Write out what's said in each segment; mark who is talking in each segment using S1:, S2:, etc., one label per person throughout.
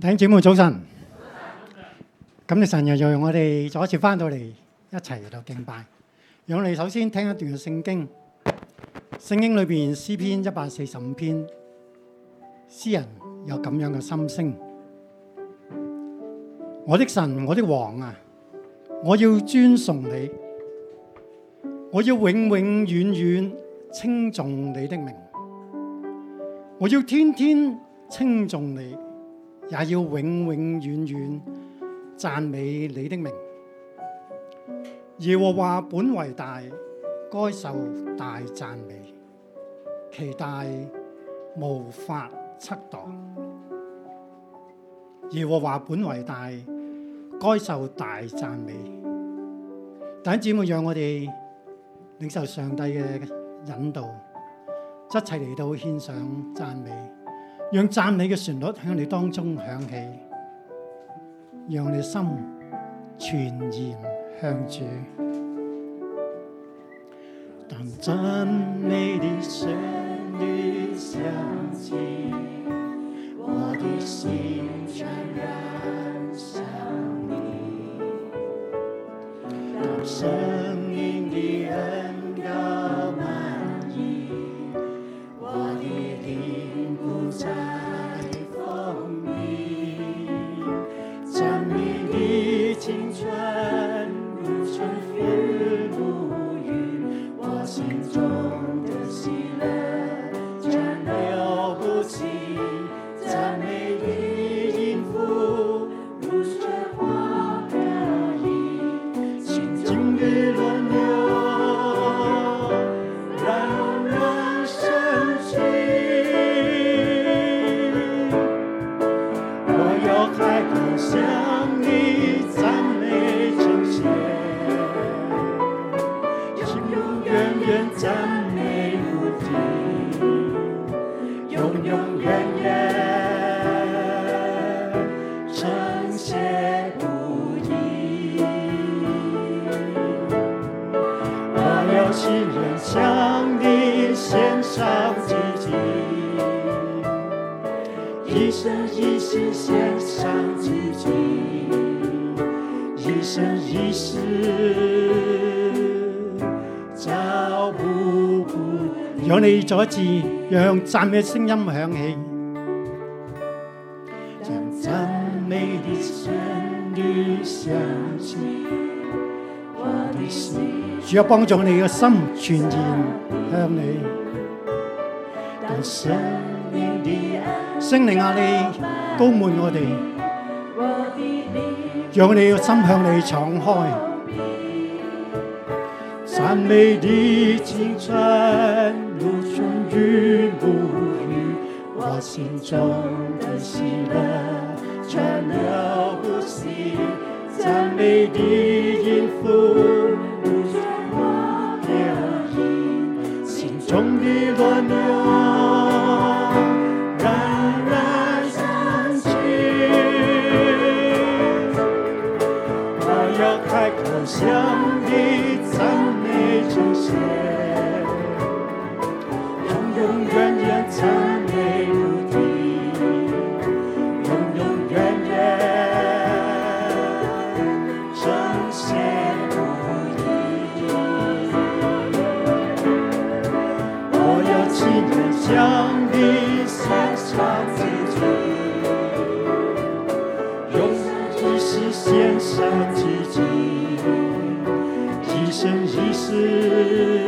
S1: 弟兄姊妹早晨，感謝神又讓我哋再一次翻到嚟一齊嚟到敬拜。讓我哋首先聽一段嘅聖經，聖經裏邊詩篇145篇，詩人有咁樣嘅心聲：我的神，我的王啊，我要尊崇你，我要永永遠遠稱頌你的名，我要天天稱頌你，也要永永遠遠讚美你的名。耶和華本為大，該受大讚美，其大無法測度。耶和華本為大，該受大讚美。弟兄姊妹，讓我哋領受上帝嘅引導，一齊嚟到獻上讚美，讓讚美嘅旋律喺你當中響起，讓我哋心全然向主。當讚美的旋律響起，我的心全然向你。當生命的恩膏滿溢，我的靈不再封閉，讚美的清泉如春雨如雨，我心中的喜樂泉流不息，讚美的音符如雪花飄逸，心中的輪流讓人生氣。我要開口向你讚美稱謝，永永遠遠讚美不停，永永遠遠稱謝不已。我要親人向你獻上自己，一生一世獻上自己，一生一世找不不。讓你再一次讓讚美聲音響起，讓讚美的旋律響起，我的心。主要幫助你嘅心全然向你。當生命的聖靈啊，你高滿我哋，讓我哋嘅心向你敞開。讚美的清泉如春雨如雨，我心中的喜樂泉流不息，讚美的音符如雪花飄逸，心中的輪流讓人生氣。我要開口向你讚美稱謝，永永遠遠讚美不停，永永遠遠稱謝不已。我要親人向你獻上自己，永一世獻上自己，一生一世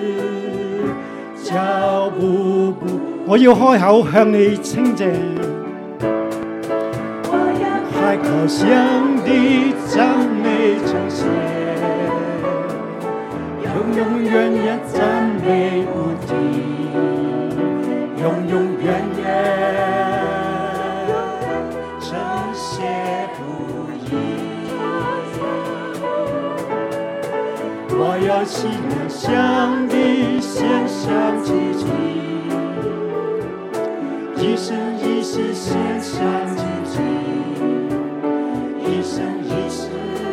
S1: 腳步步。我要開口向你稱謝，開口向你讚美稱謝，永永遠遠讚美不停，永永遠遠稱謝不已。我要親人向你獻上自己，一生一世獻上自己，一生一世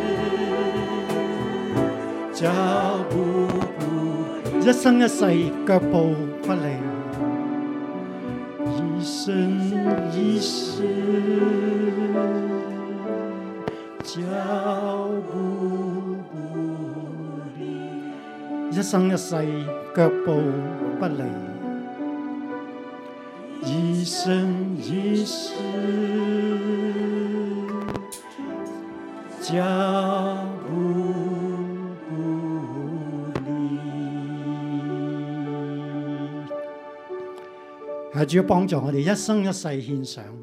S1: 腳步步，一生一世腳步不離，一生一世一生一世腳步不離，一生一世腳步不離。係主要幫助我哋一生一世獻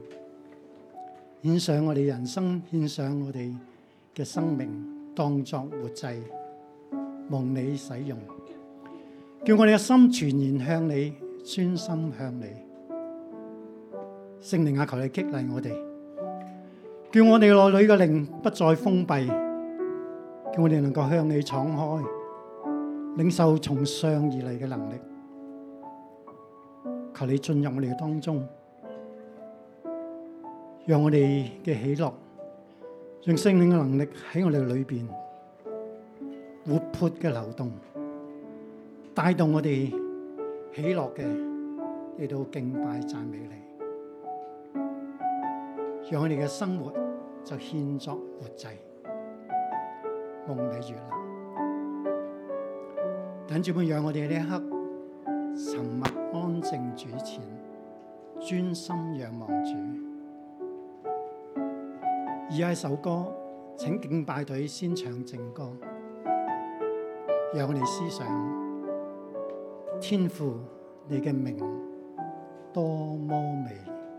S1: 上我哋人生，獻上我哋嘅生命，當作活祭，蒙你使用，叫我哋嘅心全然向你，專心向你。聖靈啊，求你激勵我哋，叫我哋內裏嘅靈不再封閉，叫我哋能夠向你敞開，領受從上而嚟嘅能力。求你進入我哋嘅當中，讓我哋嘅喜樂，讓聖靈嘅能力喺我哋裏邊活潑嘅流動，帶動我哋喜樂嘅嚟到敬拜讚美你，讓我哋嘅生活就獻作活祭，蒙你悅納。等住佢讓我哋呢一刻沉默安靜主前，專心仰望主。而係首歌，請敬拜隊先唱正歌，讓我哋思想天父你嘅名多麼美。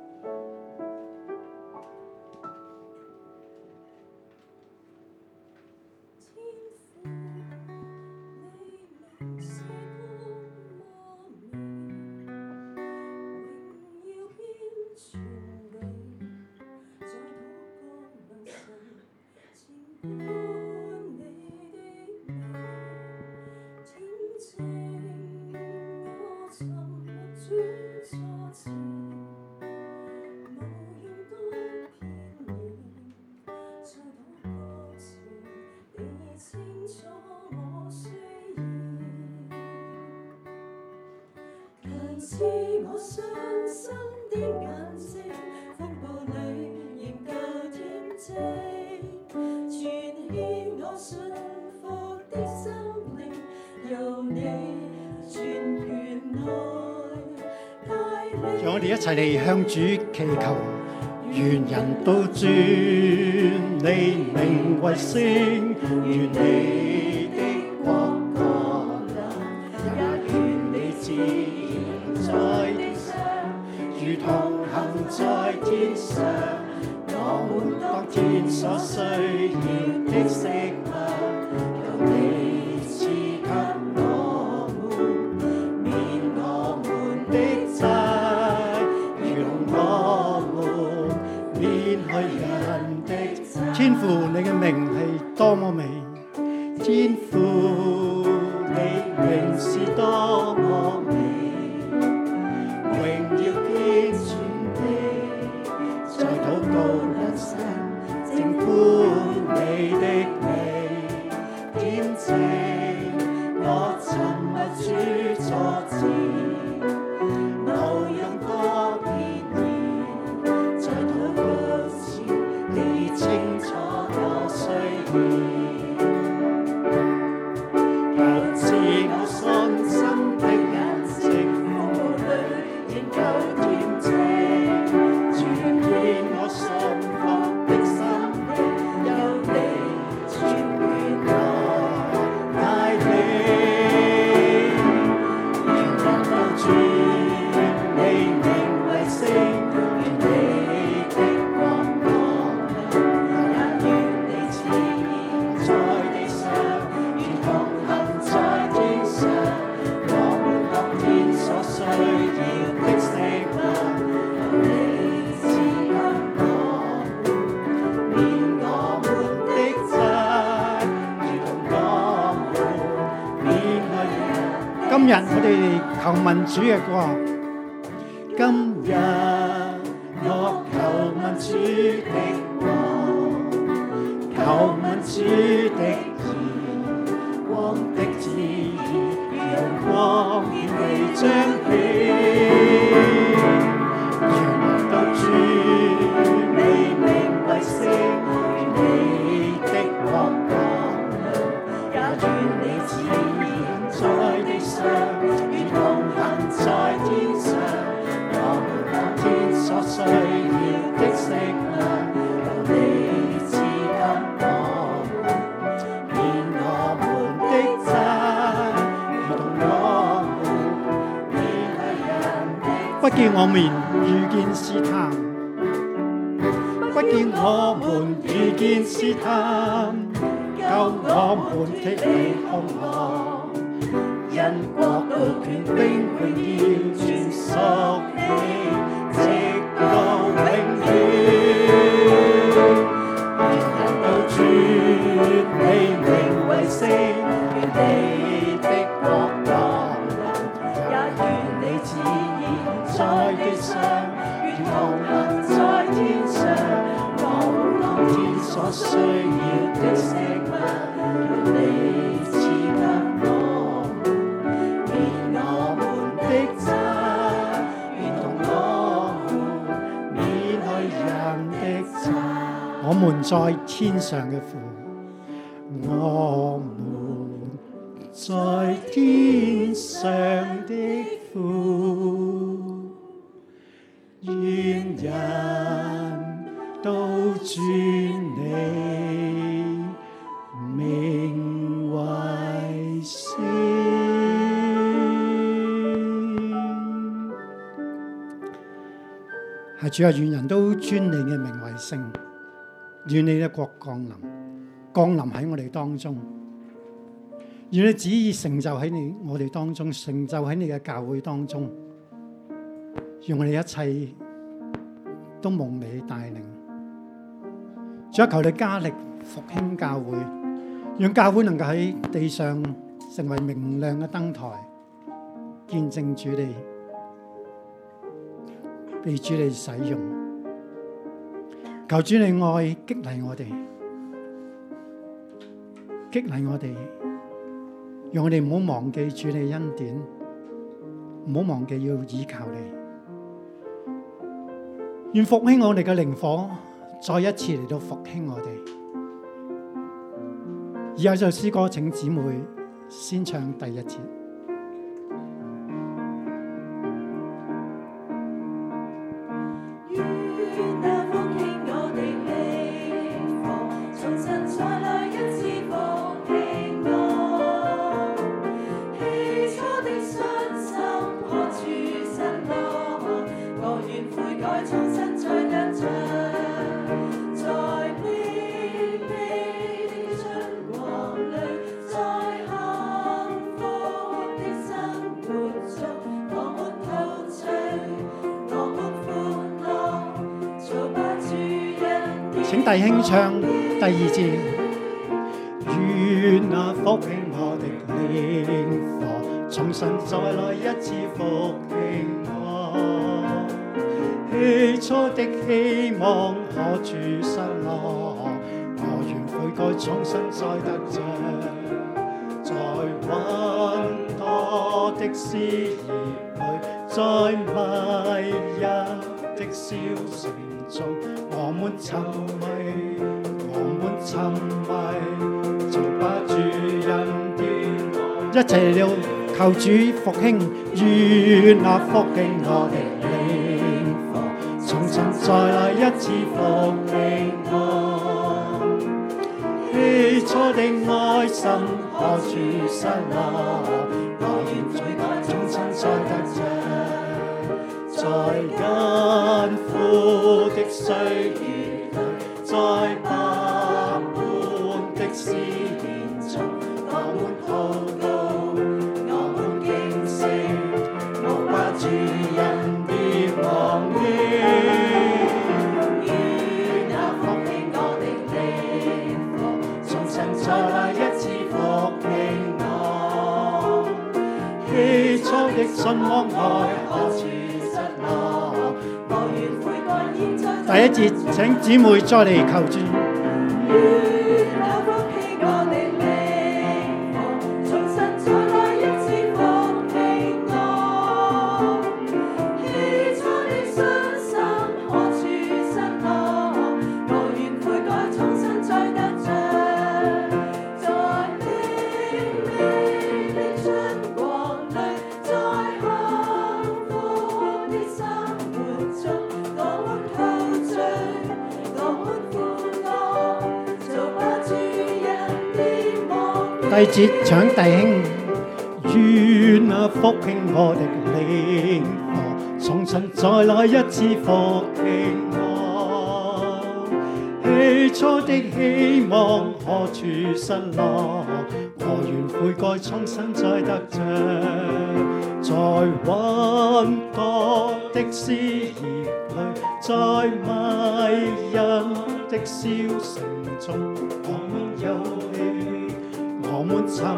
S1: 讓我哋一齊嚟向主祈求，願人都尊你名為聖，願你的國降臨，也願你旨意在地上，如同行在天上。我們當天所需要的食物，求你賜給我們，免我們的債，天父，你嘅名係多麼美！天父，你名是多麼美！榮耀天全地，在禱告人生，正歡你的美，點證我尋覓主所指，無用多片言，在禱告時你清楚我需要。今日我哋求問主嘅國，今日我求問主的國，求問主的義，光的旨意，讓光顯你彰顯，願到主你名為聖，願你的國降臨，也願你旨意在叫我們遇見試探，不叫我們遇見試探，救我們脫離凶惡，因國度權柄榮耀全屬你，直到永遠。願人都尊你名為聖，願你的國降臨，也願你旨意在地上，如同行在天上。我當天所需要的食物，求你賜給我們，免我們的債，如同我們免去人的債。我們在天上嘅父，我們在天上的父，願人都尊你名為聖。係主啊，願人都尊你嘅名為聖，願你嘅國降臨，降臨喺我哋當中。願你旨意成就喺我哋當中，成就喺你嘅教會當中。願我哋一切都蒙你帶領。主啊，求你加力復興教會，讓教會能夠喺地上成為明亮嘅燈台，見證主你，被主你使用。求主你愛激勵我哋，激勵我哋，讓我哋唔好忘記主你恩典，唔好忘記要依靠你。願復興我哋嘅靈火，再一次嚟到復興我哋。以下就詩歌，請姊妹先唱第一節。請弟兄唱第二節。願那復興我的靈火，重新再來一次復興我。起初的希望可住失落，我願悔改重新再得着，在溫多的思念裏，在迷入的小城中，我們沉迷，做不住人的，一齊嚟求主復興，願那復興我的靈火，重新再來一次復興我。起初的愛心可住失落，我願悔改重新再得着，在艱苦的歲月裏，在百般的試煉中，我們禱告，我們警醒，無把主恩典忘記。願那復興我的靈火，重新再來一次復興我。起初的信望愛可住失落，我願悔改現在。第一節請姊妹再嚟求主。第二節搶弟兄，願那復興我的靈火， 重新再來一次復興我。起初的希望何處失落？我願悔改，重新再得着，在溫多的詩意裏，在迷人的笑聲中，我們有你，我們沉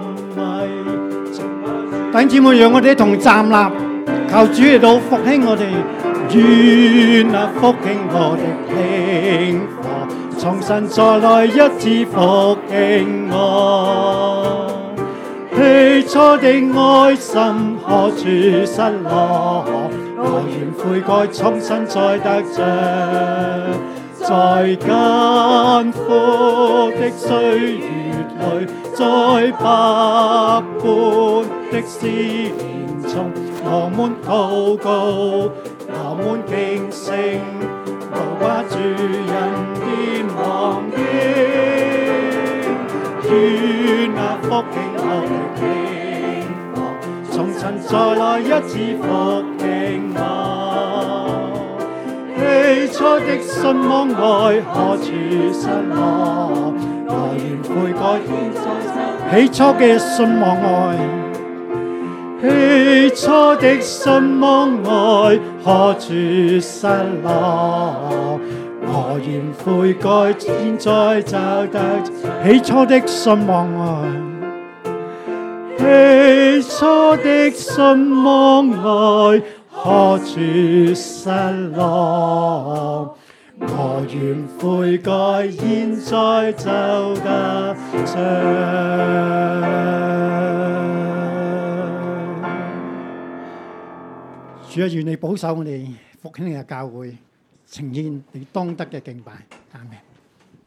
S1: 迷。弟兄姊妹，讓我哋一同站立，求主嚟到復興我哋，願那復興我的靈火，重新再來一次復興我。起初的愛心何處失落？我願悔改，重新再得着，在艱苦的歲月裏，在百般的試煉中，我們禱告，我們警醒，無把主人變忘記，願那復興我的靈火，重新再來一次復興我。起初的信望愛何處失落？我願悔改，起初嘅信望愛，起初的信望愛何處失落？我願悔改，現在找得起初的信望愛，起初的信望愛何處失落？我願悔改，現在就得着。主啊，願你保守我哋復興嘅教會，呈現你當得嘅敬拜。阿們。